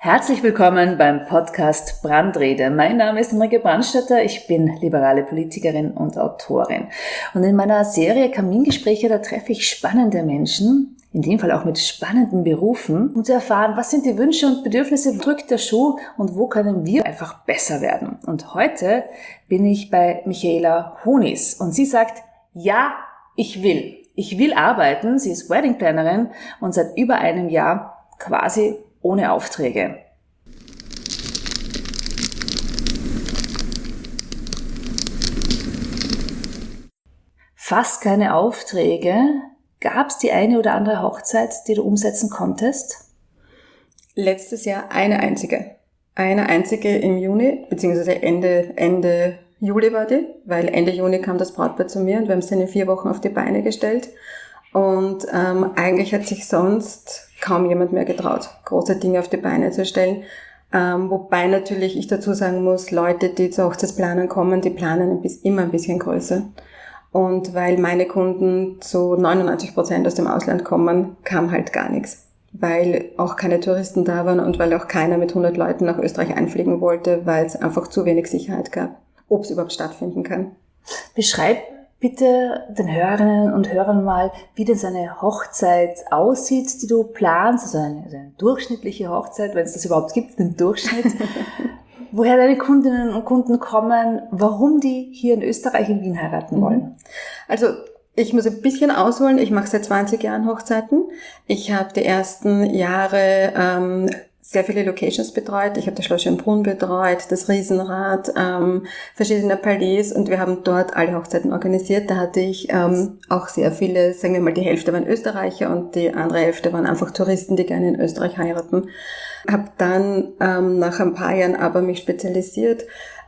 Herzlich willkommen beim Podcast Brandrede. Mein Name ist Ulrike Brandstätter, ich bin liberale Politikerin und Autorin. Und in meiner Serie Kamingespräche, da treffe ich spannende Menschen, in dem Fall auch mit spannenden Berufen, um zu erfahren, was sind die Wünsche und Bedürfnisse, wo drückt der Schuh und wo können wir einfach besser werden. Und heute bin ich bei Michaela Honis und sie sagt, ja, ich will. Ich will arbeiten, sie ist Weddingplanerin und seit über einem Jahr quasi ohne Aufträge. Fast keine Aufträge. Gab es die eine oder andere Hochzeit, die du umsetzen konntest? Letztes Jahr eine einzige. Eine einzige im Juni, beziehungsweise Ende Juli war die, weil Ende Juni kam das Brautpaar zu mir und wir haben es dann in 4 Wochen auf die Beine gestellt. Und eigentlich hat sich sonst kaum jemand mehr getraut, große Dinge auf die Beine zu stellen. Wobei natürlich ich dazu sagen muss, Leute, die zu Hochzeitsplanern kommen, die planen immer ein bisschen größer. Und weil meine Kunden zu 99% aus dem Ausland kommen, kam halt gar nichts. Weil auch keine Touristen da waren und weil auch keiner mit 100 Leuten nach Österreich einfliegen wollte, weil es einfach zu wenig Sicherheit gab, ob es überhaupt stattfinden kann. Beschreib bitte den Hörerinnen und Hörern mal, wie denn so eine Hochzeit aussieht, die du planst, also eine durchschnittliche Hochzeit, wenn es das überhaupt gibt, den Durchschnitt. Woher deine Kundinnen und Kunden kommen, warum die hier in Österreich in Wien heiraten wollen. Also ich muss ein bisschen ausholen, ich mache seit 20 Jahren Hochzeiten. Ich habe die ersten Jahre sehr viele Locations betreut. Ich habe das Schloss Schönbrunn betreut, das Riesenrad, verschiedene Palais und wir haben dort alle Hochzeiten organisiert. Da hatte ich auch sehr viele, sagen wir mal, die Hälfte waren Österreicher und die andere Hälfte waren einfach Touristen, die gerne in Österreich heiraten. Habe dann nach ein paar Jahren aber mich spezialisiert,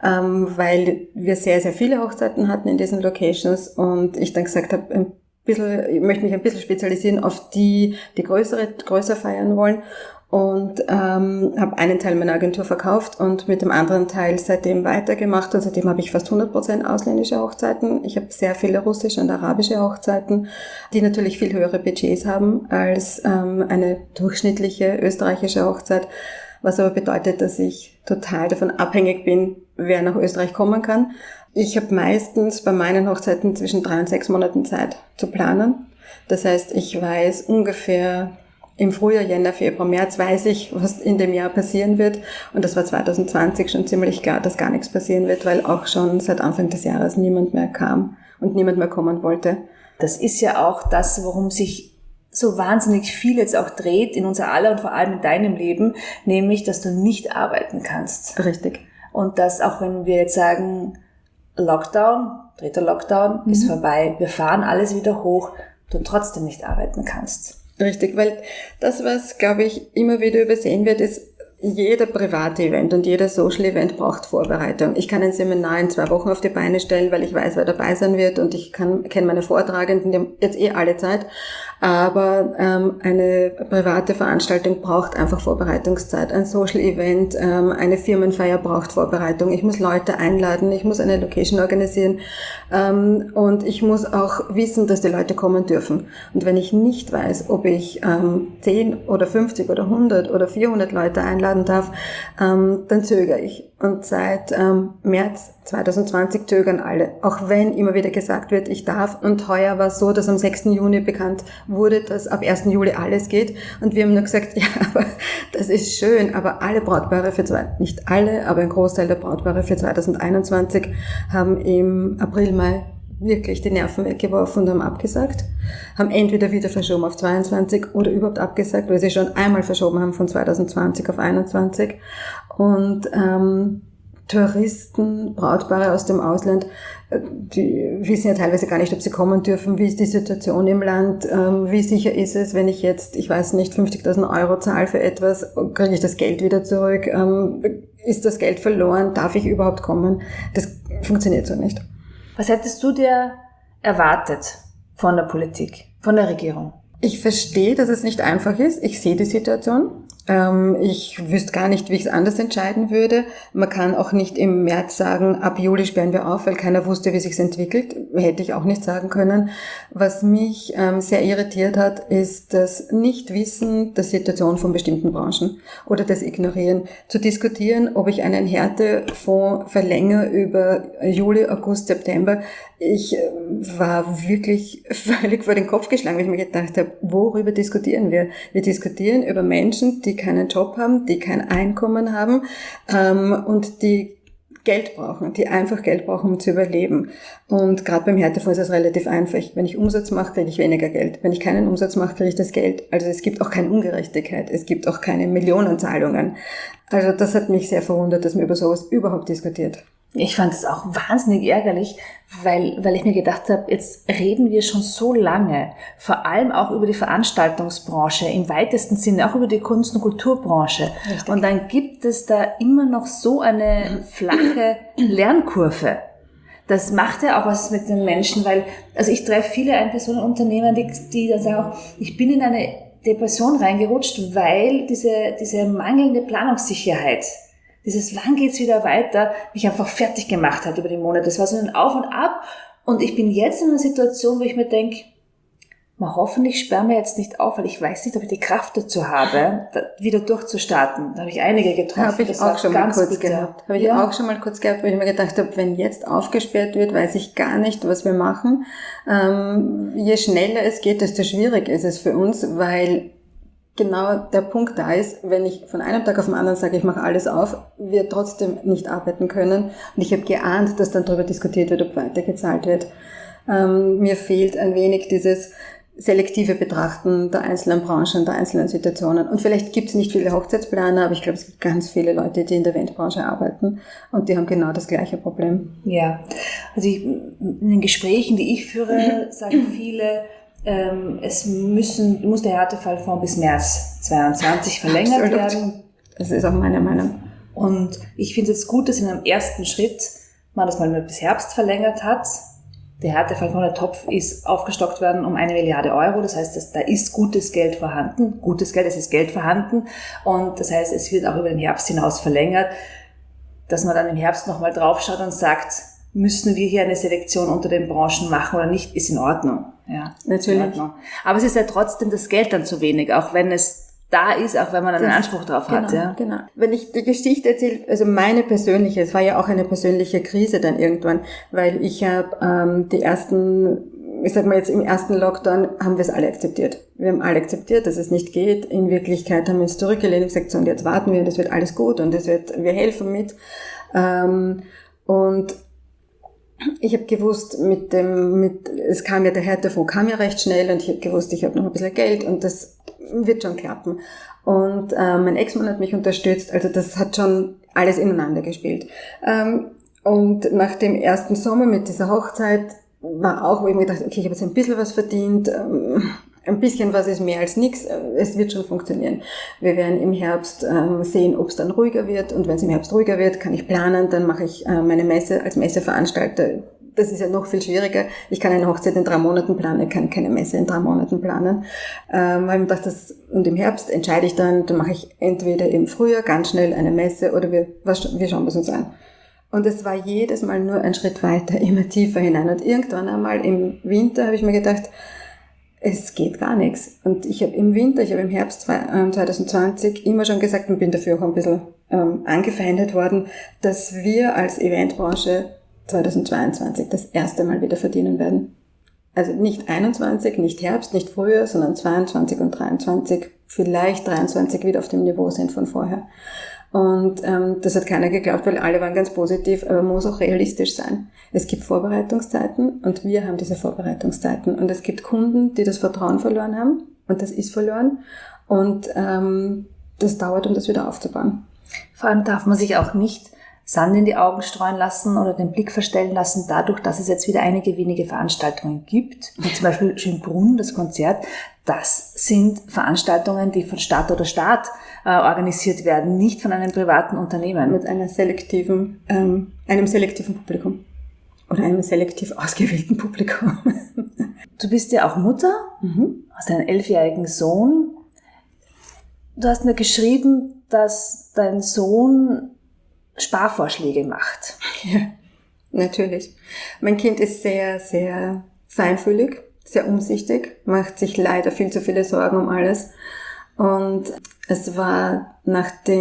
weil wir sehr, sehr viele Hochzeiten hatten in diesen Locations und ich dann gesagt habe, ich möchte mich ein bisschen spezialisieren auf die größer feiern wollen. Und habe einen Teil meiner Agentur verkauft und mit dem anderen Teil seitdem weitergemacht. Und seitdem habe ich fast 100% ausländische Hochzeiten. Ich habe sehr viele russische und arabische Hochzeiten, die natürlich viel höhere Budgets haben als eine durchschnittliche österreichische Hochzeit. Was aber bedeutet, dass ich total davon abhängig bin, wer nach Österreich kommen kann. Ich habe meistens bei meinen Hochzeiten zwischen 3 und 6 Monaten Zeit zu planen. Das heißt, ich weiß ungefähr im Frühjahr, Jänner, Februar, März weiß ich, was in dem Jahr passieren wird. Und das war 2020 schon ziemlich klar, dass gar nichts passieren wird, weil auch schon seit Anfang des Jahres niemand mehr kam und niemand mehr kommen wollte. Das ist ja auch das, worum sich so wahnsinnig viel jetzt auch dreht in unser aller und vor allem in deinem Leben, nämlich, dass du nicht arbeiten kannst. Richtig. Und dass auch wenn wir jetzt sagen, Lockdown, 3. Lockdown ist vorbei, wir fahren alles wieder hoch, du trotzdem nicht arbeiten kannst. Richtig, weil das, was, glaube ich, immer wieder übersehen wird, ist, jeder private Event und jeder Social Event braucht Vorbereitung. Ich kann ein Seminar in 2 Wochen auf die Beine stellen, weil ich weiß, wer dabei sein wird und ich kenne meine Vortragenden, die haben jetzt alle Zeit. Aber eine private Veranstaltung braucht einfach Vorbereitungszeit. Ein Social Event, eine Firmenfeier braucht Vorbereitung. Ich muss Leute einladen, ich muss eine Location organisieren und ich muss auch wissen, dass die Leute kommen dürfen. Und wenn ich nicht weiß, ob ich 10 oder 50 oder 100 oder 400 Leute einladen darf, dann zögere ich. Und seit März 2020 zögern alle, auch wenn immer wieder gesagt wird, ich darf. Und heuer war es so, dass am 6. Juni bekannt wurde, dass ab 1. Juli alles geht. Und wir haben nur gesagt, ja, aber das ist schön, aber alle Brautpaare nicht alle, aber ein Großteil der Brautpaare für 2021 haben im April, Mai wirklich die Nerven weggeworfen und haben abgesagt, haben entweder wieder verschoben auf 22 oder überhaupt abgesagt, weil sie schon einmal verschoben haben von 2020 auf 21. Und Touristen, Brautpaare aus dem Ausland, die wissen ja teilweise gar nicht, ob sie kommen dürfen, wie ist die Situation im Land, wie sicher ist es, wenn ich jetzt, 50.000 Euro zahle für etwas, kriege ich das Geld wieder zurück, ist das Geld verloren, darf ich überhaupt kommen? Das funktioniert so nicht. Was hättest du dir erwartet von der Politik, von der Regierung? Ich verstehe, dass es nicht einfach ist. Ich sehe die Situation. Ich wüsste gar nicht, wie ich es anders entscheiden würde. Man kann auch nicht im März sagen, ab Juli sperren wir auf, weil keiner wusste, wie es sich entwickelt. Hätte ich auch nicht sagen können. Was mich sehr irritiert hat, ist das Nichtwissen der Situation von bestimmten Branchen oder das Ignorieren. Zu diskutieren, ob ich einen Härtefonds verlängere über Juli, August, September. Ich war wirklich völlig vor den Kopf geschlagen, weil ich mir gedacht habe, worüber diskutieren wir? Wir diskutieren über Menschen, die keinen Job haben, die kein Einkommen haben und die Geld brauchen, die einfach Geld brauchen, um zu überleben. Und gerade beim Härtefonds ist es relativ einfach. Wenn ich Umsatz mache, kriege ich weniger Geld. Wenn ich keinen Umsatz mache, kriege ich das Geld. Also es gibt auch keine Ungerechtigkeit. Es gibt auch keine Millionenzahlungen. Also das hat mich sehr verwundert, dass man über sowas überhaupt diskutiert. Ich fand es auch wahnsinnig ärgerlich, weil ich mir gedacht habe, jetzt reden wir schon so lange, vor allem auch über die Veranstaltungsbranche, im weitesten Sinne auch über die Kunst- und Kulturbranche. Richtig. Und dann gibt es da immer noch so eine flache Lernkurve. Das macht ja auch was mit den Menschen, weil, also ich treffe viele Einpersonenunternehmer, die dann sagen auch, ich bin in eine Depression reingerutscht, weil diese mangelnde Planungssicherheit, dieses wann geht's wieder weiter, mich einfach fertig gemacht hat über die Monate. Das war so ein Auf und Ab und ich bin jetzt in einer Situation, wo ich mir denke, hoffentlich sperren wir jetzt nicht auf, weil ich weiß nicht, ob ich die Kraft dazu habe, wieder durchzustarten. Da habe ich einige getroffen. Habe ich auch schon mal kurz gehabt. Habe ich auch schon mal kurz gehabt, wo ich mir gedacht habe, wenn jetzt aufgesperrt wird, weiß ich gar nicht, was wir machen. Je schneller es geht, desto schwieriger ist es für uns, weil genau der Punkt da ist, wenn ich von einem Tag auf den anderen sage, ich mache alles auf, wir trotzdem nicht arbeiten können. Und ich habe geahnt, dass dann darüber diskutiert wird, ob weitergezahlt wird. Mir fehlt ein wenig dieses selektive Betrachten der einzelnen Branchen, der einzelnen Situationen. Und vielleicht gibt es nicht viele Hochzeitsplaner, aber ich glaube, es gibt ganz viele Leute, die in der Eventbranche arbeiten und die haben genau das gleiche Problem. Ja, also in den Gesprächen, die ich führe, sagen viele, es muss der Härtefallfonds bis März 2022 verlängert werden. Das ist auch meine Meinung. Und ich finde es gut, dass in einem ersten Schritt man das mal bis Herbst verlängert hat. Der Härtefallfonds, der Topf ist aufgestockt worden um 1 Milliarde Euro. Das heißt, da ist gutes Geld vorhanden. Gutes Geld, es ist Geld vorhanden. Und das heißt, es wird auch über den Herbst hinaus verlängert, dass man dann im Herbst nochmal draufschaut und sagt, müssen wir hier eine Selektion unter den Branchen machen oder nicht, ist in Ordnung. Ja, natürlich. Ordnung. Aber es ist ja trotzdem das Geld dann zu wenig, auch wenn es da ist, auch wenn man einen Anspruch drauf hat. Ja. Genau. Wenn ich die Geschichte erzähle, also meine persönliche, es war ja auch eine persönliche Krise dann irgendwann, weil ich habe die ersten, ich sag mal jetzt im ersten Lockdown, haben wir es alle akzeptiert. Wir haben alle akzeptiert, dass es nicht geht. In Wirklichkeit haben wir uns zurückgelehnt und gesagt, so, und jetzt warten wir, das wird alles gut und wir helfen mit. Und ich habe gewusst, es kam ja der Härtefonds, kam ja recht schnell und ich habe gewusst, ich habe noch ein bisschen Geld und das wird schon klappen. Und mein Ex-Mann hat mich unterstützt, also das hat schon alles ineinander gespielt. Und nach dem ersten Sommer mit dieser Hochzeit war auch, wo ich mir gedacht, okay, ich habe jetzt ein bisschen was verdient, ein bisschen was ist mehr als nichts, es wird schon funktionieren. Wir werden im Herbst sehen, ob es dann ruhiger wird und wenn es im Herbst ruhiger wird, kann ich planen, dann mache ich meine Messe als Messeveranstalter. Das ist ja noch viel schwieriger. Ich kann eine Hochzeit in 3 Monaten planen, ich kann keine Messe in 3 Monaten planen. Weil ich dachte, und im Herbst entscheide ich dann mache ich entweder im Frühjahr ganz schnell eine Messe oder wir schauen es uns an. Und es war jedes Mal nur ein Schritt weiter, immer tiefer hinein. Und irgendwann einmal im Winter habe ich mir gedacht, es geht gar nichts. Und ich habe im Herbst 2020 immer schon gesagt und bin dafür auch ein bisschen angefeindet worden, dass wir als Eventbranche 2022 das erste Mal wieder verdienen werden. Also nicht 21, nicht Herbst, nicht Frühjahr, sondern 22 und 23, vielleicht 23 wieder auf dem Niveau sind von vorher. Und das hat keiner geglaubt, weil alle waren ganz positiv, aber man muss auch realistisch sein. Es gibt Vorbereitungszeiten und wir haben diese Vorbereitungszeiten. Und es gibt Kunden, die das Vertrauen verloren haben und das ist verloren. Und das dauert, um das wieder aufzubauen. Vor allem darf man sich auch nicht Sand in die Augen streuen lassen oder den Blick verstellen lassen, dadurch, dass es jetzt wieder einige wenige Veranstaltungen gibt, wie zum Beispiel Schönbrunn, das Konzert. Das sind Veranstaltungen, die von Stadt oder Staat organisiert werden, nicht von einem privaten Unternehmen. Mit einem selektiven Publikum oder einem selektiv ausgewählten Publikum. Du bist ja auch Mutter, hast einen 11-jährigen Sohn. Du hast mir geschrieben, dass dein Sohn Sparvorschläge macht. Ja, natürlich. Mein Kind ist sehr, sehr feinfühlig, sehr umsichtig, macht sich leider viel zu viele Sorgen um alles. Und es war im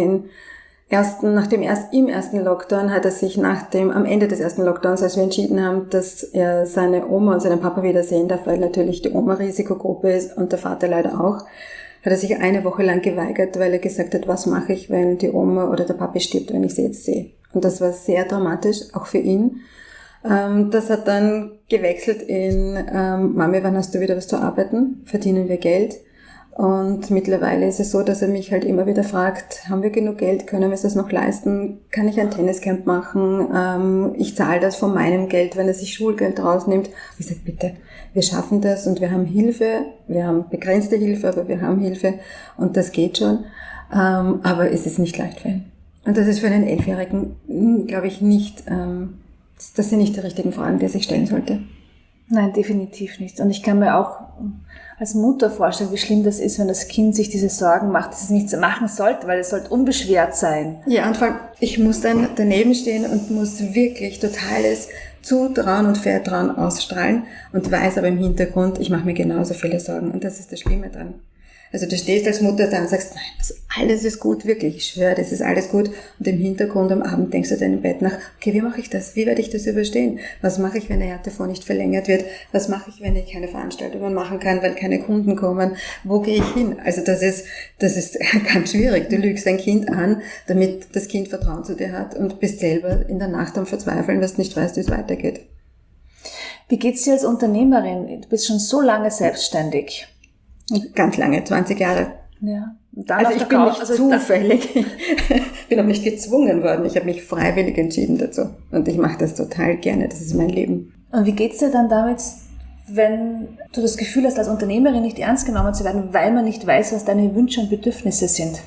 ersten Lockdown hat er sich am Ende des ersten Lockdowns, als wir entschieden haben, dass er seine Oma und seinen Papa wiedersehen darf, weil natürlich die Oma Risikogruppe ist und der Vater leider auch, hat er sich eine Woche lang geweigert, weil er gesagt hat, was mache ich, wenn die Oma oder der Papa stirbt, wenn ich sie jetzt sehe. Und das war sehr dramatisch, auch für ihn. Das hat dann gewechselt in, Mami, wann hast du wieder was zu arbeiten? Verdienen wir Geld? Und mittlerweile ist es so, dass er mich halt immer wieder fragt, haben wir genug Geld, können wir es das noch leisten, kann ich ein Tenniscamp machen, ich zahle das von meinem Geld, wenn er sich Schulgeld rausnimmt. Ich sage, bitte, wir schaffen das und wir haben Hilfe, wir haben begrenzte Hilfe, aber wir haben Hilfe und das geht schon, aber es ist nicht leicht für ihn. Und das ist für einen 11-Jährigen, glaube ich, nicht, das sind nicht die richtigen Fragen, die er sich stellen sollte. Nein, definitiv nicht. Und ich kann mir auch als Mutter vorstellen, wie schlimm das ist, wenn das Kind sich diese Sorgen macht, dass es nichts machen sollte, weil es sollte unbeschwert sein. Ja, und vor allem, ich muss dann daneben stehen und muss wirklich totales Zutrauen und Vertrauen ausstrahlen und weiß aber im Hintergrund, ich mache mir genauso viele Sorgen. Und das ist das Schlimme dran. Also du stehst als Mutter da und sagst, nein, alles ist gut, wirklich, ich schwöre, das ist alles gut. Und im Hintergrund am Abend denkst du dann im Bett nach, okay, wie mache ich das? Wie werde ich das überstehen? Was mache ich, wenn der RTV nicht verlängert wird? Was mache ich, wenn ich keine Veranstaltungen machen kann, weil keine Kunden kommen? Wo gehe ich hin? Also das ist ganz schwierig. Du lügst dein Kind an, damit das Kind Vertrauen zu dir hat und bist selber in der Nacht am Verzweifeln, weil du nicht weißt, wie es weitergeht. Wie geht's dir als Unternehmerin? Du bist schon so lange selbstständig. Ganz lange, 20 Jahre. Ja. Also ich bin nicht zufällig, ich bin auch nicht gezwungen worden. Ich habe mich freiwillig entschieden dazu. Und ich mache das total gerne. Das ist mein Leben. Und wie geht's dir dann damit, wenn du das Gefühl hast, als Unternehmerin nicht ernst genommen zu werden, weil man nicht weiß, was deine Wünsche und Bedürfnisse sind?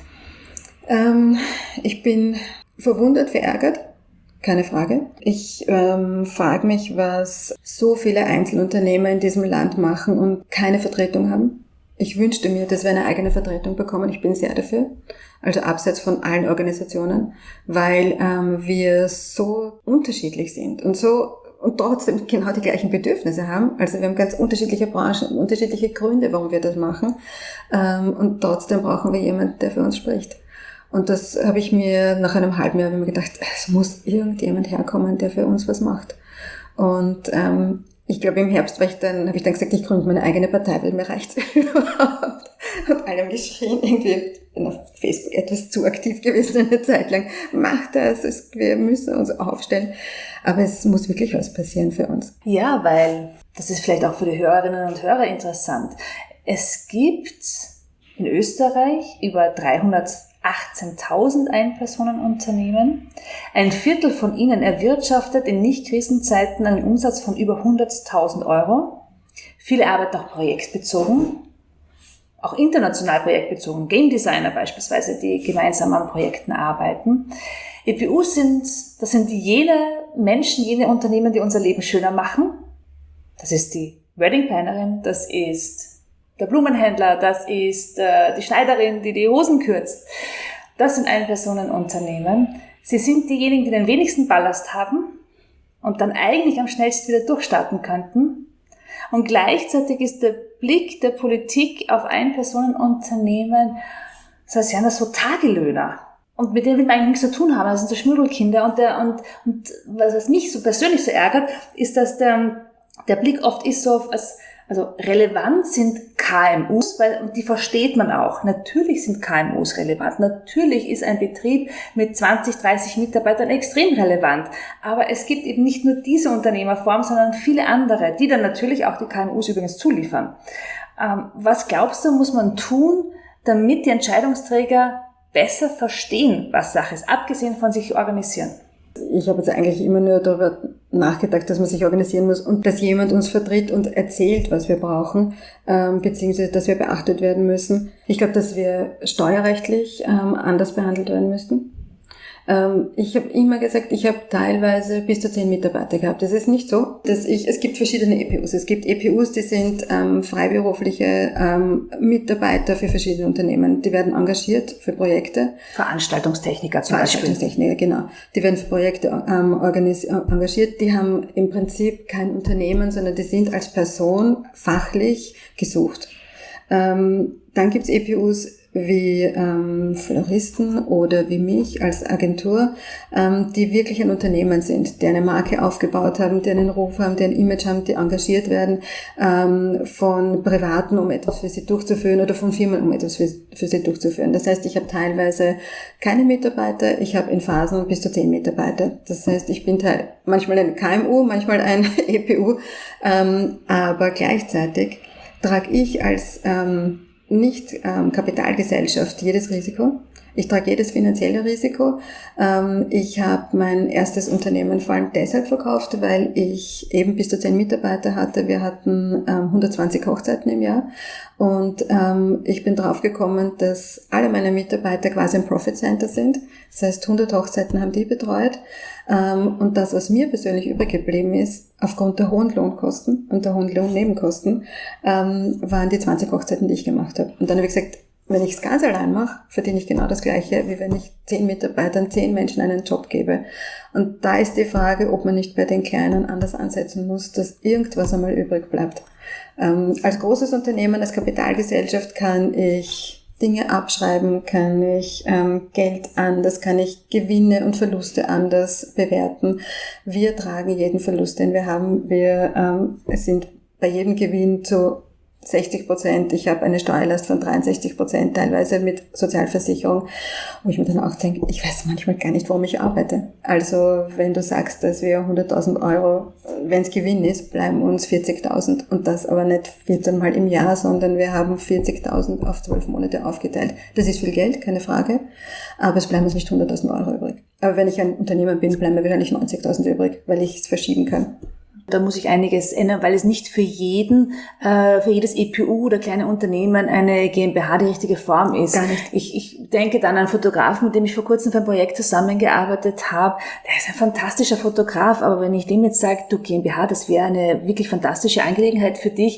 Ich bin verwundert, verärgert. Keine Frage. Ich frage mich, was so viele Einzelunternehmer in diesem Land machen und keine Vertretung haben. Ich wünschte mir, dass wir eine eigene Vertretung bekommen. Ich bin sehr dafür. Also abseits von allen Organisationen, weil wir so unterschiedlich sind und trotzdem genau die gleichen Bedürfnisse haben. Also wir haben ganz unterschiedliche Branchen, unterschiedliche Gründe, warum wir das machen. Und trotzdem brauchen wir jemanden, der für uns spricht. Und das habe ich mir nach einem halben Jahr mir gedacht, es muss irgendjemand herkommen, der für uns was macht. Und ich glaube, im Herbst habe ich dann gesagt, ich gründe meine eigene Partei, weil mir reicht's überhaupt. Hab allem geschrien, irgendwie bin auf Facebook etwas zu aktiv gewesen eine Zeit lang. Mach das, wir müssen uns aufstellen. Aber es muss wirklich was passieren für uns. Ja, weil das ist vielleicht auch für die Hörerinnen und Hörer interessant. Es gibt in Österreich über 318.000 Einpersonenunternehmen. Ein Viertel von ihnen erwirtschaftet in Nicht-Krisenzeiten einen Umsatz von über 100.000 Euro. Viele arbeiten auch projektbezogen, auch international projektbezogen. Game Designer beispielsweise, die gemeinsam an Projekten arbeiten. EPU das sind jene Menschen, jene Unternehmen, die unser Leben schöner machen. Das ist die Wedding Plannerin, das ist der Blumenhändler, das ist die Schneiderin, die die Hosen kürzt. Das sind Einpersonenunternehmen. Sie sind diejenigen, die den wenigsten Ballast haben und dann eigentlich am schnellsten wieder durchstarten könnten. Und gleichzeitig ist der Blick der Politik auf Einpersonenunternehmen, so als wären das so Tagelöhner. Und mit denen will man eigentlich nichts zu tun haben. Das sind so Schmuddelkinder. Und was mich so persönlich so ärgert, ist, dass der Blick oft ist so also relevant sind KMUs, und die versteht man auch. Natürlich sind KMUs relevant. Natürlich ist ein Betrieb mit 20, 30 Mitarbeitern extrem relevant. Aber es gibt eben nicht nur diese Unternehmerform, sondern viele andere, die dann natürlich auch die KMUs übrigens zuliefern. Was glaubst du, muss man tun, damit die Entscheidungsträger besser verstehen, was Sache ist, abgesehen von sich organisieren? Ich habe jetzt eigentlich immer nur darüber nachgedacht, dass man sich organisieren muss und dass jemand uns vertritt und erzählt, was wir brauchen, beziehungsweise dass wir beachtet werden müssen. Ich glaube, dass wir steuerrechtlich anders behandelt werden müssten. Ich habe immer gesagt, ich habe teilweise bis zu 10 Mitarbeiter gehabt. Das ist nicht so, es gibt verschiedene EPUs. Es gibt EPUs, die sind freiberufliche Mitarbeiter für verschiedene Unternehmen. Die werden engagiert für Projekte. Veranstaltungstechniker zum Beispiel. Veranstaltungstechniker, genau. Die werden für Projekte engagiert. Die haben im Prinzip kein Unternehmen, sondern die sind als Person fachlich gesucht. Dann gibt's EPUs wie Floristen oder wie mich als Agentur, die wirklich ein Unternehmen sind, die eine Marke aufgebaut haben, die einen Ruf haben, die ein Image haben, die engagiert werden von Privaten, um etwas für sie durchzuführen oder von Firmen, um etwas für sie durchzuführen. Das heißt, ich habe teilweise keine Mitarbeiter, ich habe in Phasen bis zu 10 Mitarbeiter. Das heißt, ich bin manchmal ein KMU, manchmal ein EPU, aber gleichzeitig trage ich als nicht Kapitalgesellschaft jedes Risiko. Ich trage jedes finanzielle Risiko. Ich habe mein erstes Unternehmen vor allem deshalb verkauft, weil ich eben bis zu 10 Mitarbeiter hatte. Wir hatten 120 Hochzeiten im Jahr und ich bin drauf gekommen, dass alle meine Mitarbeiter quasi ein Profit Center sind. Das heißt, 100 Hochzeiten haben die betreut. Und das, was mir persönlich übrig geblieben ist, aufgrund der hohen Lohnkosten und der hohen Lohnnebenkosten, waren die 20 Hochzeiten, die ich gemacht habe. Und dann habe ich gesagt, wenn ich es ganz allein mache, verdiene ich genau das Gleiche, wie wenn ich 10 Mitarbeitern, 10 Menschen einen Job gebe. Und da ist die Frage, ob man nicht bei den Kleinen anders ansetzen muss, dass irgendwas einmal übrig bleibt. Als großes Unternehmen, als Kapitalgesellschaft kann ich Dinge abschreiben, kann ich Geld anders, kann ich Gewinne und Verluste anders bewerten. Wir tragen jeden Verlust, den wir haben. Wir sind bei jedem Gewinn zu 60%. Ich habe eine Steuerlast von 63%, teilweise mit Sozialversicherung, wo ich mir dann auch denke, ich weiß manchmal gar nicht, warum ich arbeite. Also wenn du sagst, dass wir 100.000 Euro, wenn es Gewinn ist, bleiben uns 40.000 und das aber nicht 14 Mal im Jahr, sondern wir haben 40.000 auf 12 Monate aufgeteilt. Das ist viel Geld, keine Frage, aber es bleiben uns nicht 100.000 Euro übrig. Aber wenn ich ein Unternehmer bin, bleiben mir wahrscheinlich 90.000 übrig, weil ich es verschieben kann. Da muss ich einiges ändern, weil es nicht für jedes EPU oder kleine Unternehmen eine GmbH die richtige Form ist. Gar nicht. Ich denke dann an einen Fotografen, mit dem ich vor kurzem für ein Projekt zusammengearbeitet habe. Der ist ein fantastischer Fotograf, aber wenn ich dem jetzt sage, du GmbH, das wäre eine wirklich fantastische Angelegenheit für dich,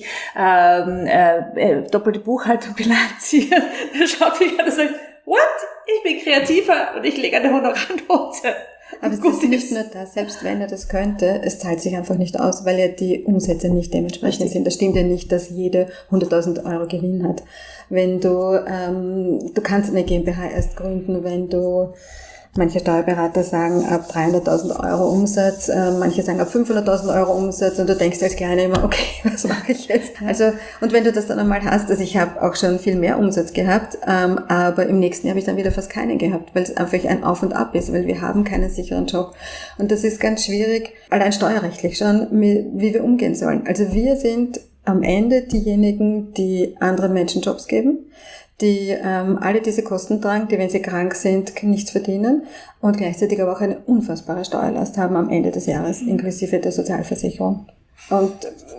doppelte Buchhaltung bilanzieren, dann schaut mich an und sagt, what? Ich bin kreativer und ich lege eine Honorarnote. Aber es ist nicht nur das, selbst wenn er das könnte, es zahlt sich einfach nicht aus, weil ja die Umsätze nicht dementsprechend sind. Das stimmt ja nicht, dass jede 100.000 Euro Gewinn hat. Wenn du kannst eine GmbH erst gründen, wenn du, manche Steuerberater sagen ab 300.000 Euro Umsatz, manche sagen ab 500.000 Euro Umsatz und du denkst als Kleiner immer, okay, was mache ich jetzt? Also, und wenn du das dann einmal hast, also ich habe auch schon viel mehr Umsatz gehabt, aber im nächsten Jahr habe ich dann wieder fast keinen gehabt, weil es einfach ein Auf und Ab ist, weil wir haben keinen sicheren Job. Und das ist ganz schwierig, allein steuerrechtlich schon, wie wir umgehen sollen. Also wir sind am Ende diejenigen, die anderen Menschen Jobs geben, die alle diese Kosten tragen, die, wenn sie krank sind, nichts verdienen und gleichzeitig aber auch eine unfassbare Steuerlast haben am Ende des Jahres, inklusive der Sozialversicherung. Und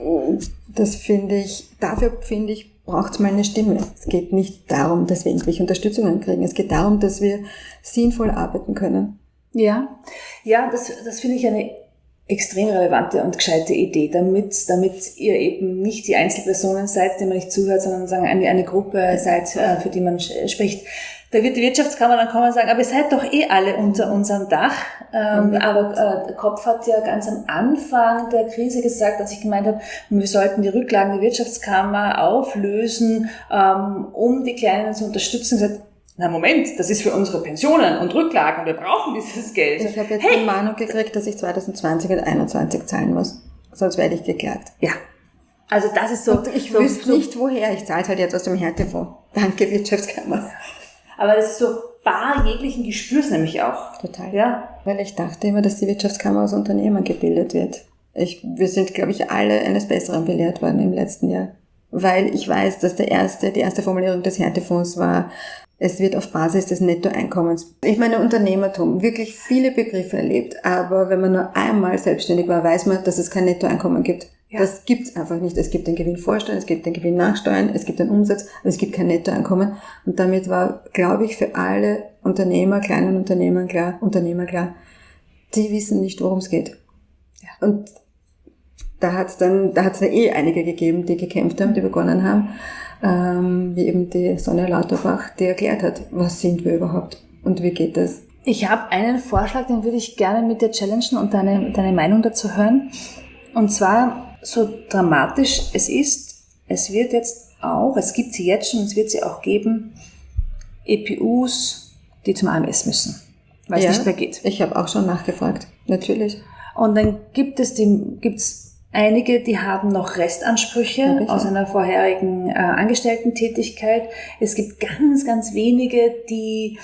dafür finde ich, braucht es mal eine Stimme. Es geht nicht darum, dass wir irgendwelche Unterstützungen kriegen. Es geht darum, dass wir sinnvoll arbeiten können. Ja, das finde ich eine extrem relevante und gescheite Idee, damit ihr eben nicht die Einzelpersonen seid, denen man nicht zuhört, sondern sagen eine Gruppe seid, für die man spricht. Da wird die Wirtschaftskammer dann kommen und sagen, aber ihr seid doch alle unter unserem Dach. Aber Kopf hat ja ganz am Anfang der Krise gesagt, als ich gemeint habe, wir sollten die Rücklagen der Wirtschaftskammer auflösen, um die Kleinen zu unterstützen. Gesagt, na Moment, das ist für unsere Pensionen und Rücklagen, wir brauchen dieses Geld. Ich habe jetzt die Mahnung gekriegt, dass ich 2020 und 2021 zahlen muss. Sonst werde ich geklagt. Ja. Also das ist so. Und ich wüsste nicht, woher. Ich zahle es halt jetzt aus dem Härtefonds. Danke, Wirtschaftskammer. Aber das ist so bar jeglichen Gespürs nämlich auch. Total. Ja. Weil ich dachte immer, dass die Wirtschaftskammer aus Unternehmen gebildet wird. Wir sind, glaube ich, alle eines Besseren belehrt worden im letzten Jahr. Weil ich weiß, dass die erste Formulierung des Härtefonds war, Es wird auf Basis des Nettoeinkommens. Ich meine, Unternehmertum, wirklich viele Begriffe erlebt, aber wenn man nur einmal selbstständig war, weiß man, dass es kein Nettoeinkommen gibt. Ja. Das gibt's einfach nicht. Es gibt den Gewinn vor Steuern, es gibt den Gewinn nach Steuern, es gibt den Umsatz, aber es gibt kein Nettoeinkommen. Und damit war, glaube ich, für alle Unternehmer, kleinen Unternehmer klar, die wissen nicht, worum es geht. Ja. Und da hat's einige gegeben, die gekämpft haben, die begonnen haben, wie eben die Sonja Lauterbach, die erklärt hat, was sind wir überhaupt und wie geht das? Ich habe einen Vorschlag, den würde ich gerne mit dir challengen und deine Meinung dazu hören. Und zwar, so dramatisch es ist, es gibt sie jetzt schon, es wird sie auch geben, EPUs, die zum AMS müssen, weil es nicht mehr geht. Ich habe auch schon nachgefragt, natürlich. Und dann gibt's einige, die haben noch Restansprüche aus einer vorherigen Angestellten-Tätigkeit. Es gibt ganz, ganz wenige, die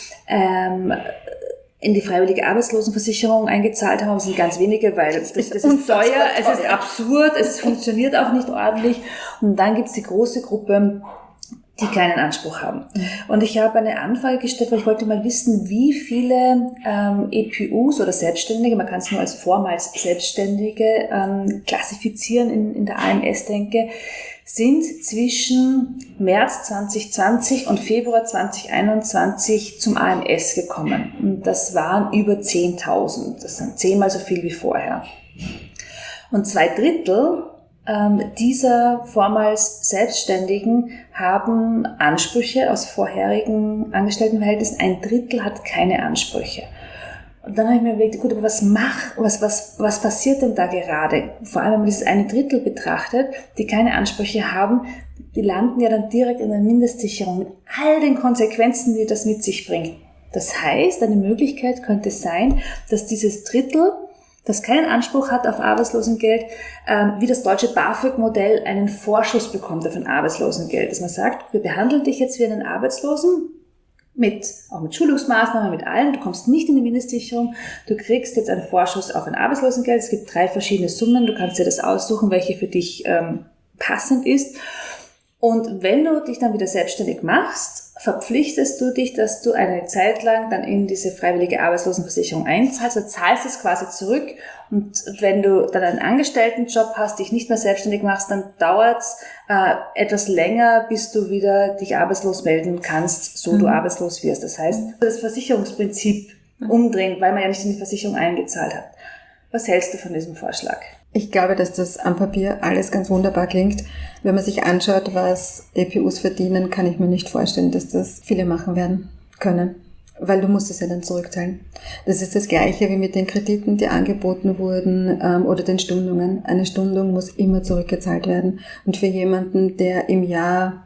in die freiwillige Arbeitslosenversicherung eingezahlt haben. Es sind ganz wenige, weil das ist teuer, es ist absurd, es funktioniert auch nicht ordentlich. Und dann gibt's die große Gruppe, die keinen Anspruch haben. Und ich habe eine Anfrage gestellt, weil ich wollte mal wissen, wie viele EPUs oder Selbstständige, man kann es nur als vormals Selbstständige klassifizieren in der AMS-Denke, sind zwischen März 2020 und Februar 2021 zum AMS gekommen. Und das waren über 10.000. Das sind 10-mal so viel wie vorher. Und 2/3 dieser vormals Selbstständigen haben Ansprüche aus vorherigen Angestelltenverhältnissen. 1/3 hat keine Ansprüche. Und dann habe ich mir überlegt, gut, aber was passiert denn da gerade? Vor allem, wenn man dieses 1/3 betrachtet, die keine Ansprüche haben, die landen ja dann direkt in der Mindestsicherung mit all den Konsequenzen, die das mit sich bringt. Das heißt, eine Möglichkeit könnte sein, dass dieses Drittel, das keinen Anspruch hat auf Arbeitslosengeld, wie das deutsche BAföG-Modell einen Vorschuss bekommt auf ein Arbeitslosengeld. Dass man sagt, wir behandeln dich jetzt wie einen Arbeitslosen, auch mit Schulungsmaßnahmen, mit allem. Du kommst nicht in die Mindestsicherung. Du kriegst jetzt einen Vorschuss auf ein Arbeitslosengeld. Es gibt 3 verschiedene Summen. Du kannst dir das aussuchen, welche für dich passend ist. Und wenn du dich dann wieder selbstständig machst, verpflichtest du dich, dass du eine Zeit lang dann in diese freiwillige Arbeitslosenversicherung einzahlst. Du zahlst es quasi zurück. Und wenn du dann einen Angestelltenjob hast, dich nicht mehr selbstständig machst, dann dauert's etwas länger, bis du wieder dich arbeitslos melden kannst, so du arbeitslos wirst. Das heißt, das Versicherungsprinzip umdrehen, weil man ja nicht in die Versicherung eingezahlt hat. Was hältst du von diesem Vorschlag? Ich glaube, dass das am Papier alles ganz wunderbar klingt. Wenn man sich anschaut, was EPUs verdienen, kann ich mir nicht vorstellen, dass das viele machen werden können. Weil du musst es ja dann zurückzahlen. Das ist das Gleiche wie mit den Krediten, die angeboten wurden, oder den Stundungen. Eine Stundung muss immer zurückgezahlt werden. Und für jemanden, der im Jahr,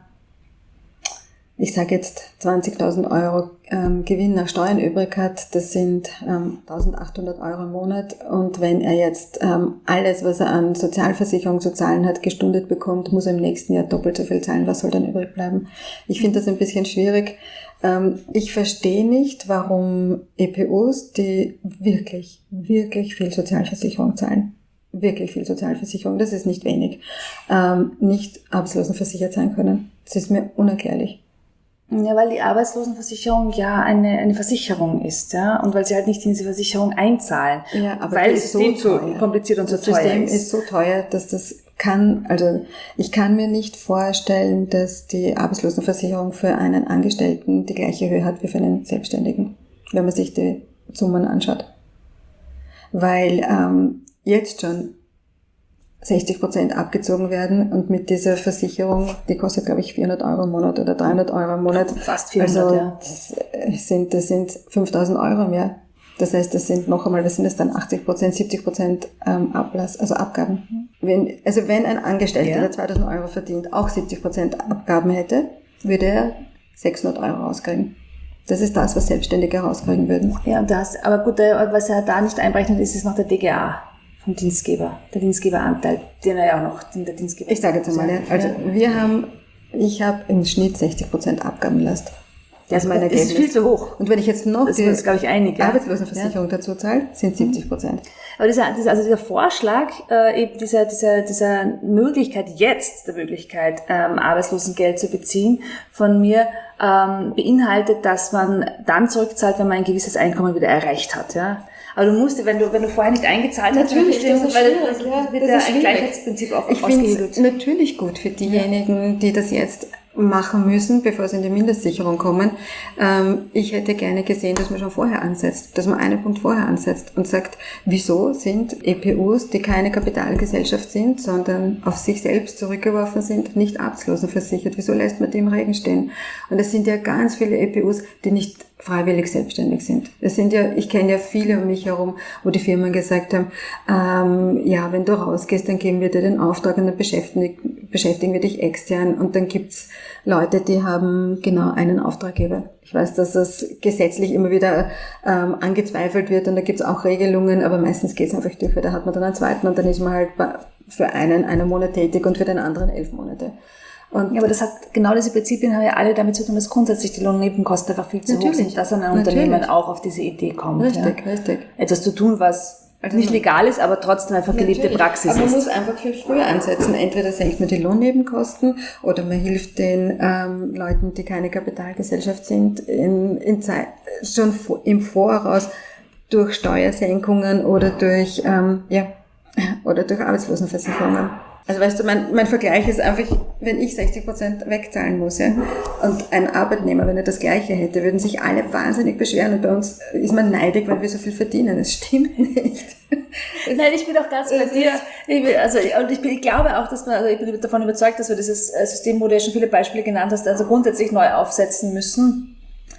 ich sage jetzt 20.000 Euro Gewinn nach Steuern übrig hat, das sind 1.800 Euro im Monat. Und wenn er jetzt alles, was er an Sozialversicherung zu zahlen hat, gestundet bekommt, muss er im nächsten Jahr doppelt so viel zahlen. Was soll dann übrig bleiben? Ich finde das ein bisschen schwierig. Ich verstehe nicht, warum EPUs, die wirklich, wirklich viel Sozialversicherung zahlen, wirklich viel Sozialversicherung, das ist nicht wenig, nicht arbeitslosenversichert sein können. Das ist mir unerklärlich. Ja, weil die Arbeitslosenversicherung ja eine Versicherung ist, ja, und weil sie halt nicht in diese Versicherung einzahlen. Ja, aber weil das System so kompliziert und so teuer ist. Das System ist so teuer, dass ich kann mir nicht vorstellen, dass die Arbeitslosenversicherung für einen Angestellten die gleiche Höhe hat wie für einen Selbstständigen, wenn man sich die Summen anschaut. Weil jetzt schon 60% abgezogen werden und mit dieser Versicherung, die kostet, glaube ich, 400 Euro im Monat oder 300 Euro im Monat. Fast 400, ja. Das sind 5.000 Euro im Jahr. Das heißt, das sind es dann 80%, 70% Ablass, also Abgaben. Wenn ein Angestellter, der 2.000 Euro verdient, auch 70% Abgaben hätte, würde er 600 Euro rauskriegen. Das ist das, was Selbstständige rauskriegen würden. Ja, aber gut, was er da nicht einberechnet ist noch der DGA. Vom Dienstgeber, der Dienstgeberanteil, den er ja auch noch, der Dienstgeber. Ich sage jetzt einmal, also ich habe im Schnitt 60% Abgabenlast. Das ist viel zu hoch. Und wenn ich jetzt noch die Arbeitslosenversicherung dazu zahle, sind 70%. Aber dieser Vorschlag, eben dieser Möglichkeit, Arbeitslosengeld zu beziehen, von mir beinhaltet, dass man dann zurückzahlt, wenn man ein gewisses Einkommen wieder erreicht hat. Ja? Aber du musst, wenn du vorher nicht eingezahlt hast, natürlich, das ist schwierig, wird ein Gleichheitsprinzip auch ausgehebelt. Ich finde es natürlich gut für diejenigen, die das jetzt machen müssen, bevor sie in die Mindestsicherung kommen. Ich hätte gerne gesehen, dass man schon vorher ansetzt, dass man einen Punkt vorher ansetzt und sagt, wieso sind EPUs, die keine Kapitalgesellschaft sind, sondern auf sich selbst zurückgeworfen sind, nicht arztlosenversichert? Wieso lässt man die im Regen stehen? Und es sind ja ganz viele EPUs, die nicht freiwillig selbstständig sind. Ich kenne ja viele um mich herum, wo die Firmen gesagt haben, ja, wenn du rausgehst, dann geben wir dir den Auftrag und dann beschäftigen wir dich extern. Und dann gibt's Leute, die haben genau einen Auftraggeber. Ich weiß, dass das gesetzlich immer wieder angezweifelt wird und da gibt's auch Regelungen, aber meistens geht's einfach durch, weil da hat man dann einen zweiten und dann ist man halt für einen Monat tätig und für den anderen 11 Monate. Ja, aber genau diese Prinzipien haben ja alle damit zu tun, dass grundsätzlich die Lohnnebenkosten einfach viel zu hoch sind, dass ein Unternehmen auch auf diese Idee kommt. Richtig. Etwas zu tun, was nicht legal ist, aber trotzdem einfach gelebte Praxis ist. Aber man muss einfach viel früher ansetzen. Entweder senkt man die Lohnnebenkosten oder man hilft den Leuten, die keine Kapitalgesellschaft sind, schon im Voraus durch Steuersenkungen oder durch Arbeitslosenversicherungen. Also weißt du, mein Vergleich ist einfach, wenn ich 60% wegzahlen muss, ja, und ein Arbeitnehmer, wenn er das Gleiche hätte, würden sich alle wahnsinnig beschweren und bei uns ist man neidig, weil wir so viel verdienen. Das stimmt nicht. Nein, ich bin auch ganz bei dir. Ich glaube auch, ich bin davon überzeugt, dass wir dieses System, wo du ja schon viele Beispiele genannt hast, also grundsätzlich neu aufsetzen müssen.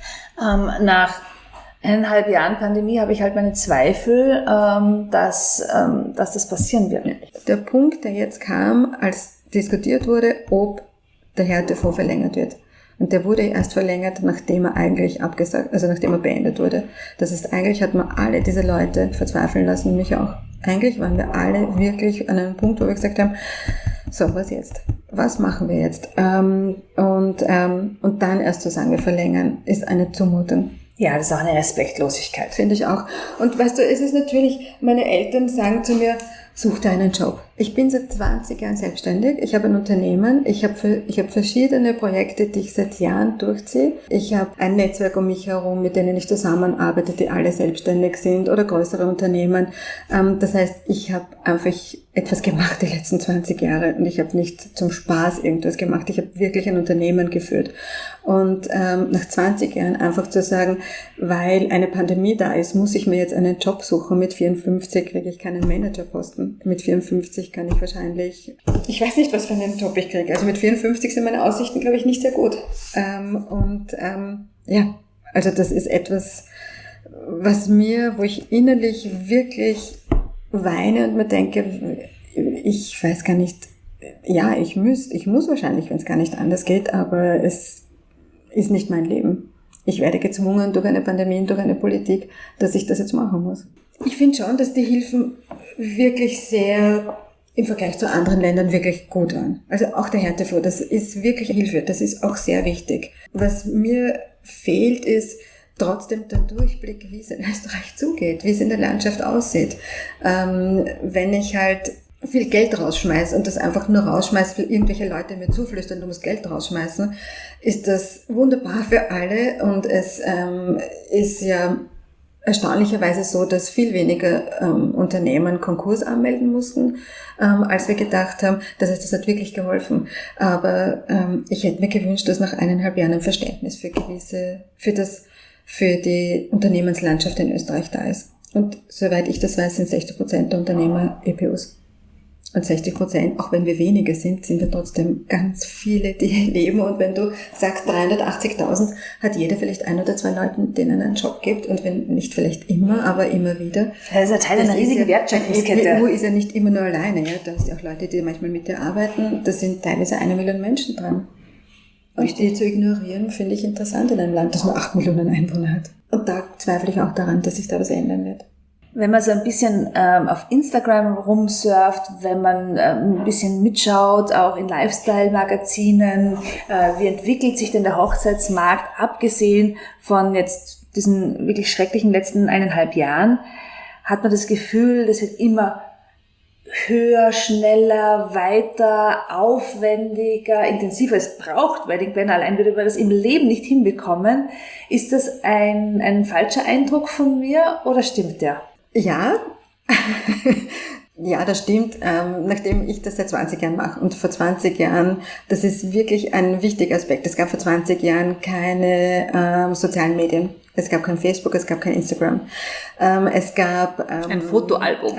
Nach 1,5 Jahren Pandemie habe ich halt meine Zweifel, dass das passieren wird. Der Punkt, der jetzt kam, als diskutiert wurde, ob der Härtefonds verlängert wird. Und der wurde erst verlängert, nachdem er eigentlich nachdem er beendet wurde. Das heißt, eigentlich hat man alle diese Leute verzweifeln lassen, mich auch. Eigentlich waren wir alle wirklich an einem Punkt, wo wir gesagt haben, so, was jetzt? Was machen wir jetzt? Und dann erst zu sagen, wir verlängern, ist eine Zumutung. Ja, das ist auch eine Respektlosigkeit. Finde ich auch. Und weißt du, es ist natürlich, meine Eltern sagen zu mir, such dir einen Job. Ich bin seit 20 Jahren selbstständig. Ich habe ein Unternehmen. Ich habe verschiedene Projekte, die ich seit Jahren durchziehe. Ich habe ein Netzwerk um mich herum, mit denen ich zusammenarbeite, die alle selbstständig sind oder größere Unternehmen. Das heißt, ich habe einfach etwas gemacht die letzten 20 Jahre und ich habe nicht zum Spaß irgendwas gemacht. Ich habe wirklich ein Unternehmen geführt. Und nach 20 Jahren einfach zu sagen, weil eine Pandemie da ist, muss ich mir jetzt einen Job suchen. Mit 54 kriege ich keinen Managerposten. Mit 54 kann ich wahrscheinlich, ich weiß nicht, was für einen Job ich kriege. Also mit 54 sind meine Aussichten, glaube ich, nicht sehr gut. Also das ist etwas, wo ich innerlich wirklich weine und mir denke, ich weiß gar nicht, ja, ich muss wahrscheinlich, wenn es gar nicht anders geht, aber es ist nicht mein Leben. Ich werde gezwungen durch eine Pandemie, durch eine Politik, dass ich das jetzt machen muss. Ich finde schon, dass die Hilfen wirklich sehr im Vergleich zu anderen Ländern wirklich gut waren. Also auch der Härtefonds, das ist wirklich Hilfe, das ist auch sehr wichtig. Was mir fehlt, ist trotzdem der Durchblick, wie es in Österreich zugeht, wie es in der Landschaft aussieht. Wenn ich halt viel Geld rausschmeiße und das einfach nur rausschmeiße, weil irgendwelche Leute mir zuflüstern, du musst Geld rausschmeißen, ist das wunderbar für alle und es ist ja erstaunlicherweise so, dass viel weniger Unternehmen Konkurs anmelden mussten, als wir gedacht haben. Das heißt, das hat wirklich geholfen. Aber ich hätte mir gewünscht, dass nach 1,5 Jahren ein Verständnis für die Unternehmenslandschaft in Österreich da ist. Und soweit ich das weiß, sind 60% der Unternehmer EPUs. Und 60%, auch wenn wir weniger sind wir trotzdem ganz viele, die leben. Und wenn du sagst 380.000, hat jeder vielleicht 1 oder 2 Leuten, denen einen Job gibt. Und wenn nicht vielleicht immer, aber immer wieder. Das ist ein Teil einer riesigen Wertschöpfungskette. EPU ist ja nicht immer nur alleine. Ja? Da hast du auch Leute, die manchmal mit dir arbeiten. Da sind teilweise 1 Million Menschen dran. Und die zu ignorieren, finde ich interessant in einem Land, das nur 8 Millionen Einwohner hat. Und da zweifle ich auch daran, dass sich da was ändern wird. Wenn man so ein bisschen auf Instagram rumsurft, wenn man ein bisschen mitschaut, auch in Lifestyle-Magazinen, wie entwickelt sich denn der Hochzeitsmarkt, abgesehen von jetzt diesen wirklich schrecklichen letzten 1,5 Jahren, hat man das Gefühl, das wird immer höher, schneller, weiter, aufwendiger, intensiver es braucht, weil ich denke, allein würde man das im Leben nicht hinbekommen. Ist das ein falscher Eindruck von mir oder stimmt der? Ja, ja, das stimmt, nachdem ich das seit 20 Jahren mache. Und vor 20 Jahren, das ist wirklich ein wichtiger Aspekt. Es gab vor 20 Jahren keine sozialen Medien. Es gab kein Facebook, es gab kein Instagram. Es gab ein Fotoalbum.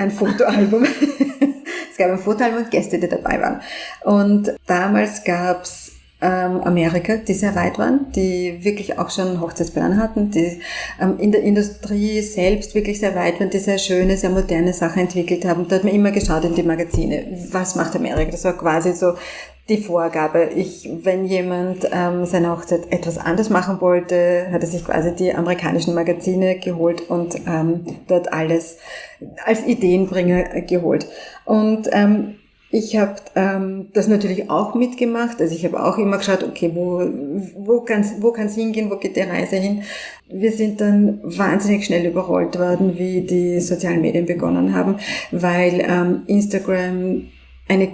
Es gab ein Fotoalbum und Gäste, die dabei waren. Und damals gab's Amerika, die sehr weit waren, die wirklich auch schon Hochzeitsplan hatten, die in der Industrie selbst wirklich sehr weit waren, die sehr schöne, sehr moderne Sachen entwickelt haben. Da hat man immer geschaut in die Magazine, was macht Amerika? Das war quasi so die Vorgabe. Wenn jemand seine Hochzeit etwas anders machen wollte, hat er sich quasi die amerikanischen Magazine geholt und dort alles als Ideenbringer geholt. Und ich habe das natürlich auch mitgemacht. Also ich habe auch immer geschaut, okay, wo kann's hingehen, wo geht die Reise hin? Wir sind dann wahnsinnig schnell überrollt worden, wie die sozialen Medien begonnen haben, weil Instagram ein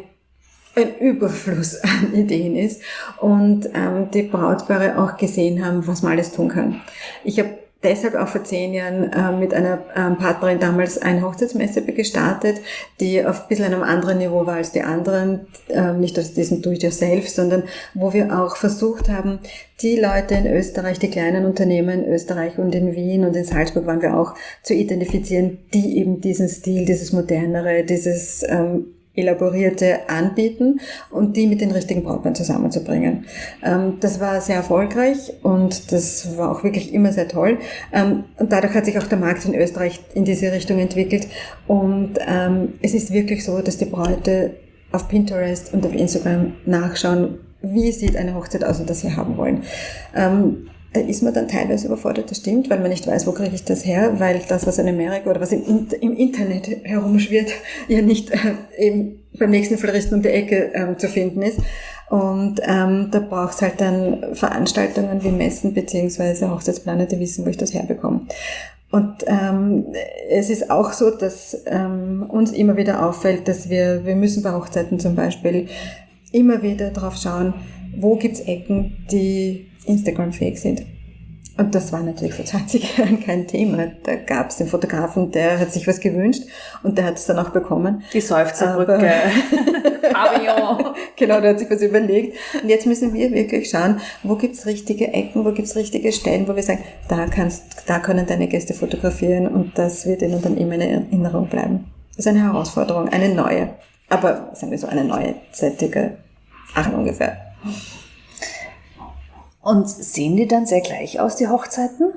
Überfluss an Ideen ist und die Brautpaare auch gesehen haben, was man alles tun kann. Ich habe deshalb auch vor 10 Jahren mit einer Partnerin damals eine Hochzeitsmesse gestartet, die auf ein bisschen einem anderen Niveau war als die anderen, nicht aus diesem Do-it-yourself, sondern wo wir auch versucht haben, die Leute in Österreich, die kleinen Unternehmen in Österreich und in Wien und in Salzburg waren wir auch, zu identifizieren, die eben diesen Stil, dieses Modernere, dieses Elaborierte anbieten und die mit den richtigen Brautpaaren zusammenzubringen. Das war sehr erfolgreich und das war auch wirklich immer sehr toll. Und dadurch hat sich auch der Markt in Österreich in diese Richtung entwickelt. Und es ist wirklich so, dass die Bräute auf Pinterest und auf Instagram nachschauen, wie sieht eine Hochzeit aus und das sie haben wollen. Da ist man dann teilweise überfordert, das stimmt, weil man nicht weiß, wo kriege ich das her, weil das, was in Amerika oder was im Internet herumschwirrt, ja nicht eben beim nächsten Floristen um die Ecke zu finden ist. Und da braucht es halt dann Veranstaltungen wie Messen beziehungsweise Hochzeitsplaner, die wissen, wo ich das herbekomme. Und es ist auch so, dass uns immer wieder auffällt, dass wir müssen bei Hochzeiten zum Beispiel immer wieder drauf schauen, wo gibt's Ecken, die Instagram-fähig sind. Und das war natürlich vor 20 Jahren kein Thema. Da gab es den Fotografen, der hat sich was gewünscht und der hat es dann auch bekommen. Die Seufzerbrücke, Pavillon. Genau, der hat sich was überlegt. Und jetzt müssen wir wirklich schauen, wo gibt's richtige Ecken, wo gibt's richtige Stellen, wo wir sagen, da können deine Gäste fotografieren und das wird ihnen dann immer in Erinnerung bleiben. Das ist eine Herausforderung, eine neue. Aber sagen wir so, eine neuzeitige Ach ungefähr. Und sehen die dann sehr gleich aus, die Hochzeiten?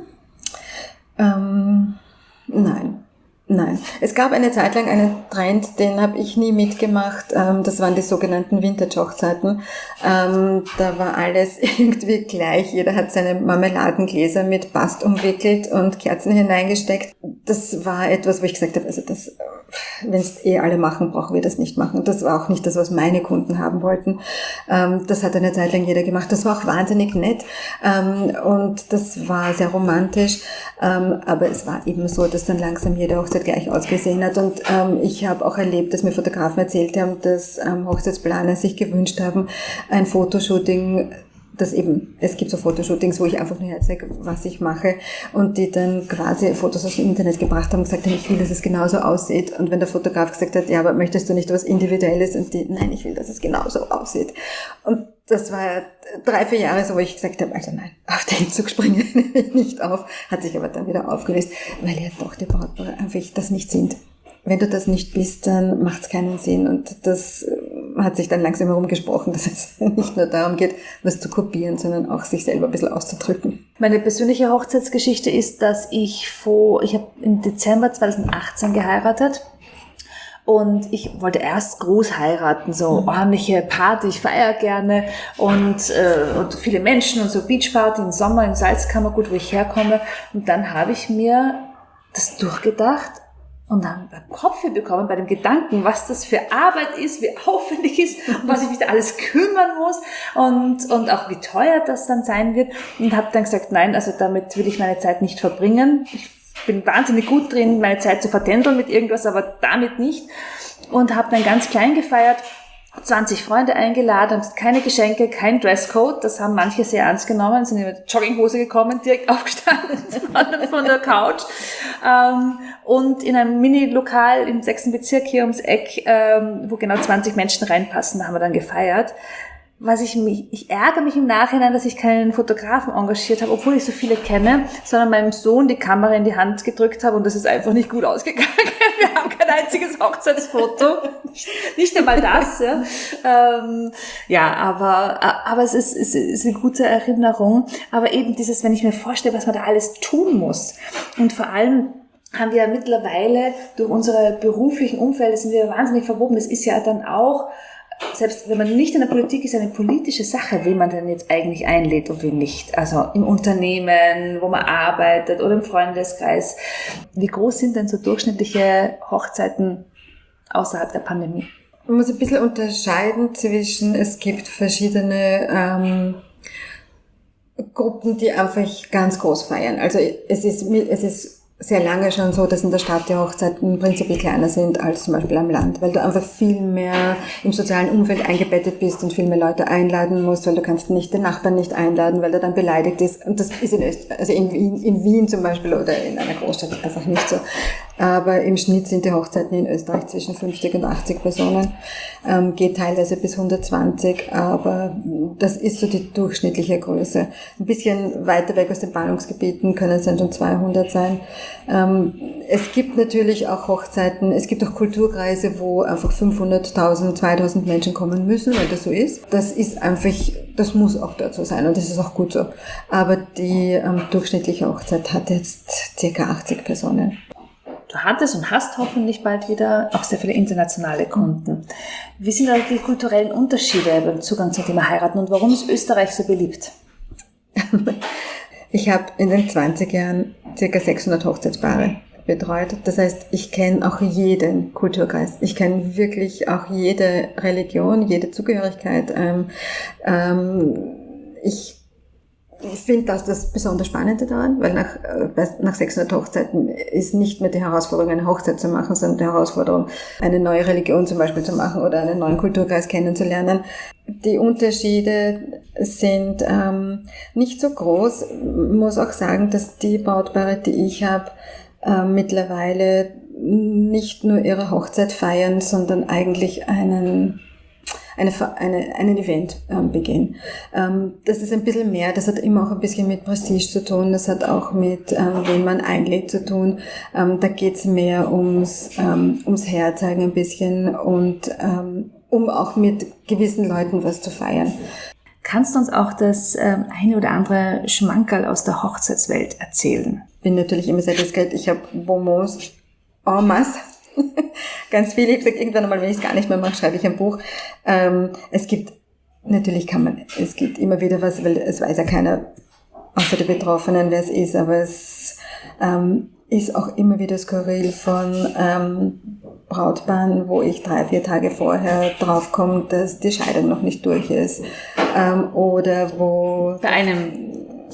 Nein. Es gab eine Zeit lang einen Trend, den habe ich nie mitgemacht. Das waren die sogenannten Vintage-Hochzeiten. Da war alles irgendwie gleich. Jeder hat seine Marmeladengläser mit Bast umwickelt und Kerzen hineingesteckt. Das war etwas, wo ich gesagt habe, also das, wenn es alle machen, brauchen wir das nicht machen. Das war auch nicht das, was meine Kunden haben wollten. Das hat eine Zeit lang jeder gemacht. Das war auch wahnsinnig nett und das war sehr romantisch. Aber es war eben so, dass dann langsam jede Hochzeit gleich ausgesehen hat. Und ich habe auch erlebt, dass mir Fotografen erzählt haben, dass Hochzeitsplaner sich gewünscht haben, ein Fotoshooting, es gibt so Fotoshootings, wo ich einfach nur herzeige, was ich mache und die dann quasi Fotos aus dem Internet gebracht haben und gesagt haben, ich will, dass es genauso aussieht. Und wenn der Fotograf gesagt hat, ja, aber möchtest du nicht was Individuelles? Und die, nein, ich will, dass es genauso aussieht. Und das war 3-4 Jahre so, wo ich gesagt habe, also nein, auf den Zug springen nicht auf. Hat sich aber dann wieder aufgelöst, weil ja doch die Brautpaare einfach das nicht sind. Wenn du das nicht bist, dann macht es keinen Sinn. Und das hat sich dann langsam herumgesprochen, dass es nicht nur darum geht, was zu kopieren, sondern auch sich selber ein bisschen auszudrücken. Meine persönliche Hochzeitsgeschichte ist, dass ich habe im Dezember 2018 geheiratet. Und ich wollte erst groß heiraten, so ordentliche Party, ich feiere gerne und viele Menschen und so Beachparty im Sommer im Salzkammergut, wo ich herkomme. Und dann habe ich mir das durchgedacht und dann Kopfweh bekommen bei dem Gedanken, was das für Arbeit ist, wie aufwendig ist und was ich mich da alles kümmern muss und auch wie teuer das dann sein wird. Und habe dann gesagt, nein, also damit will ich meine Zeit nicht verbringen. Ich bin wahnsinnig gut drin, meine Zeit zu vertändeln mit irgendwas, aber damit nicht. und habe dann ganz klein gefeiert, 20 Freunde eingeladen, keine Geschenke, kein Dresscode. Das haben manche sehr ernst genommen, sind in der Jogginghose gekommen, direkt aufgestanden von der Couch. Und in einem Mini-Lokal im 6. Bezirk hier ums Eck, wo genau 20 Menschen reinpassen, haben wir dann gefeiert. Ich ärgere mich im Nachhinein, dass ich keinen Fotografen engagiert habe, obwohl ich so viele kenne, sondern meinem Sohn die Kamera in die Hand gedrückt habe und das ist einfach nicht gut ausgegangen. Wir haben kein einziges Hochzeitsfoto. Nicht einmal das, ja. Aber es ist eine gute Erinnerung. Aber eben dieses, wenn ich mir vorstelle, was man da alles tun muss. Und vor allem haben wir ja mittlerweile durch unsere beruflichen Umfelder sind wir wahnsinnig verwoben. Das ist ja dann auch, selbst wenn man nicht in der Politik ist, eine politische Sache, wen man denn jetzt eigentlich einlädt und wen nicht. Also im Unternehmen, wo man arbeitet oder im Freundeskreis. Wie groß sind denn so durchschnittliche Hochzeiten außerhalb der Pandemie? Man muss ein bisschen unterscheiden zwischen, es gibt verschiedene Gruppen, die einfach ganz groß feiern. Also es ist sehr lange schon so, dass in der Stadt die Hochzeiten prinzipiell kleiner sind als zum Beispiel am Land, weil du einfach viel mehr im sozialen Umfeld eingebettet bist und viel mehr Leute einladen musst, weil du kannst nicht den Nachbarn nicht einladen, weil der dann beleidigt ist. Und das ist in Wien zum Beispiel oder in einer Großstadt einfach nicht so. Aber im Schnitt sind die Hochzeiten in Österreich zwischen 50 und 80 Personen, geht teilweise bis 120, aber das ist so die durchschnittliche Größe. Ein bisschen weiter weg aus den Ballungsgebieten können es dann schon 200 sein. Es gibt natürlich auch Hochzeiten, es gibt auch Kulturkreise, wo einfach 500.000, 2.000 Menschen kommen müssen, weil das so ist. Das ist einfach, das muss auch dort so sein und das ist auch gut so. Aber die durchschnittliche Hochzeit hat jetzt ca. 80 Personen. Du hattest und hast hoffentlich bald wieder auch sehr viele internationale Kunden. Wie sind da die kulturellen Unterschiede beim Zugang zum Thema Heiraten und warum ist Österreich so beliebt? Ich habe in den 20 Jahren ca. 600 Hochzeitspaare betreut. Das heißt, ich kenne auch jeden Kulturkreis. Ich kenne wirklich auch jede Religion, jede Zugehörigkeit. Ich finde das besonders Spannende daran, weil nach 600 Hochzeiten ist nicht mehr die Herausforderung, eine Hochzeit zu machen, sondern die Herausforderung, eine neue Religion zum Beispiel zu machen oder einen neuen Kulturkreis kennenzulernen. Die Unterschiede sind nicht so groß. Ich muss auch sagen, dass die Brautpaare, die ich habe, mittlerweile nicht nur ihre Hochzeit feiern, sondern eigentlich einen Event begehen. Das ist ein bisschen mehr, das hat immer auch ein bisschen mit Prestige zu tun, das hat auch mit, wen man einlädt zu tun. Da geht's mehr ums Herzeigen ein bisschen und um auch mit gewissen Leuten was zu feiern. Kannst du uns auch das eine oder andere Schmankerl aus der Hochzeitswelt erzählen? Bin natürlich immer sehr diskret. Ich habe Bonbons en masse. Ganz viele. Ich habe gesagt, irgendwann einmal, wenn ich es gar nicht mehr mache, schreibe ich ein Buch. Es gibt immer wieder was, weil es weiß ja keiner außer der Betroffenen, wer es ist, aber es ist auch immer wieder skurril von Brautpaaren, wo ich 3-4 Tage vorher draufkomme, dass die Scheidung noch nicht durch ist. Oder wo... Bei einem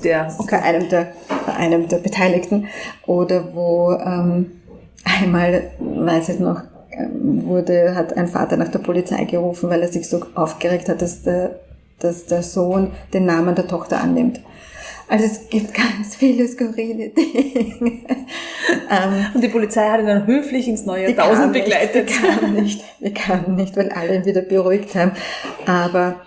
der Beteiligten. Oder wo einmal, weiß ich noch, hat ein Vater nach der Polizei gerufen, weil er sich so aufgeregt hat, dass der Sohn den Namen der Tochter annimmt. Also es gibt ganz viele skurrile Dinge. Und die Polizei hat ihn dann höflich ins neue Jahrtausend begleitet. Die kamen nicht, weil alle ihn wieder beruhigt haben. Aber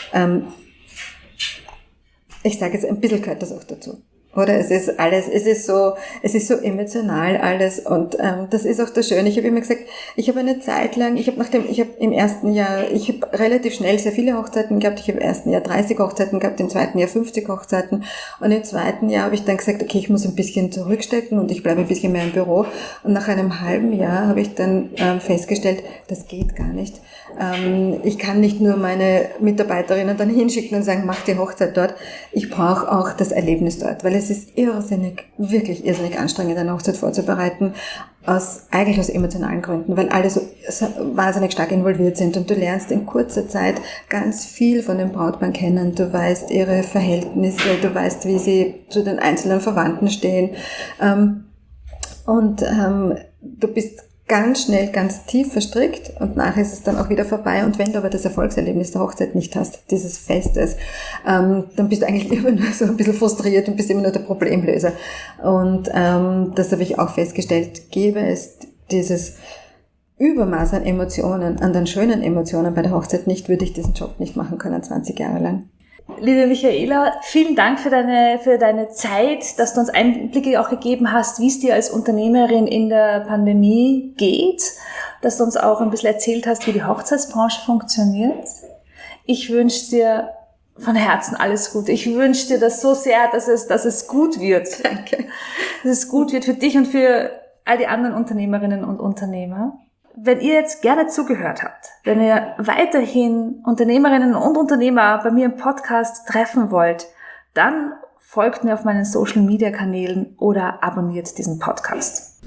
ich sage jetzt, ein bisschen gehört das auch dazu. Oder es ist so emotional alles und das ist auch das Schöne. Ich habe immer gesagt, ich habe eine Zeit lang, ich habe im ersten Jahr, ich habe relativ schnell sehr viele Hochzeiten gehabt. Ich habe im ersten Jahr 30 Hochzeiten gehabt, im zweiten Jahr 50 Hochzeiten und im zweiten Jahr habe ich dann gesagt, okay, ich muss ein bisschen zurückstecken und ich bleibe ein bisschen mehr im Büro. Und nach einem halben Jahr habe ich dann festgestellt, das geht gar nicht. Ich kann nicht nur meine Mitarbeiterinnen dann hinschicken und sagen, mach die Hochzeit dort. Ich brauche auch das Erlebnis dort, weil es ist wirklich irrsinnig anstrengend, eine Hochzeit vorzubereiten, eigentlich aus emotionalen Gründen, weil alle so wahnsinnig stark involviert sind und du lernst in kurzer Zeit ganz viel von den Brautpaaren kennen. Du weißt ihre Verhältnisse, du weißt, wie sie zu den einzelnen Verwandten stehen und du bist ganz schnell, ganz tief verstrickt und nachher ist es dann auch wieder vorbei. Und wenn du aber das Erfolgserlebnis der Hochzeit nicht hast, dieses Festes, dann bist du eigentlich immer nur so ein bisschen frustriert und bist immer nur der Problemlöser. Und das habe ich auch festgestellt, gäbe es dieses Übermaß an Emotionen, an den schönen Emotionen bei der Hochzeit nicht, würde ich diesen Job nicht machen können, 20 Jahre lang. Liebe Michaela, vielen Dank für deine Zeit, dass du uns Einblicke auch gegeben hast, wie es dir als Unternehmerin in der Pandemie geht, dass du uns auch ein bisschen erzählt hast, wie die Hochzeitsbranche funktioniert. Ich wünsche dir von Herzen alles Gute. Ich wünsche dir das so sehr, dass es gut wird. Danke. Dass es gut wird für dich und für all die anderen Unternehmerinnen und Unternehmer. Wenn ihr jetzt gerne zugehört habt, wenn ihr weiterhin Unternehmerinnen und Unternehmer bei mir im Podcast treffen wollt, dann folgt mir auf meinen Social-Media-Kanälen oder abonniert diesen Podcast.